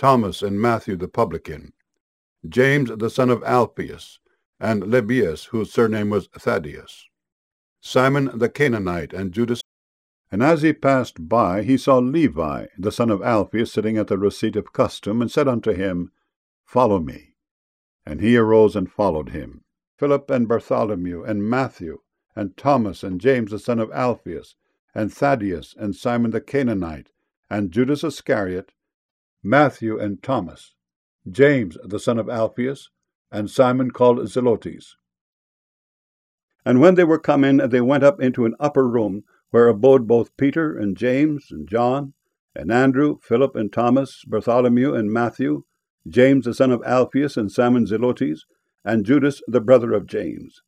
Thomas and Matthew the publican, James the son of Alphaeus, and Lebbaeus, whose surname was Thaddeus, Simon the Canaanite, and Judas. And as he passed by, he saw Levi, the son of Alphaeus, sitting at the receipt of custom, and said unto him, Follow me. And he arose and followed him. Philip and Bartholomew, and Matthew, and Thomas, and James the son of Alphaeus, and Thaddeus, and Simon the Canaanite, and Judas Iscariot, Matthew and Thomas, James the son of Alphaeus, and Simon called Zelotes. And when they were come in, they went up into an upper room, where abode both Peter and James and John, and Andrew, Philip and Thomas, Bartholomew and Matthew, James the son of Alphaeus, and Simon Zelotes, and Judas the brother of James.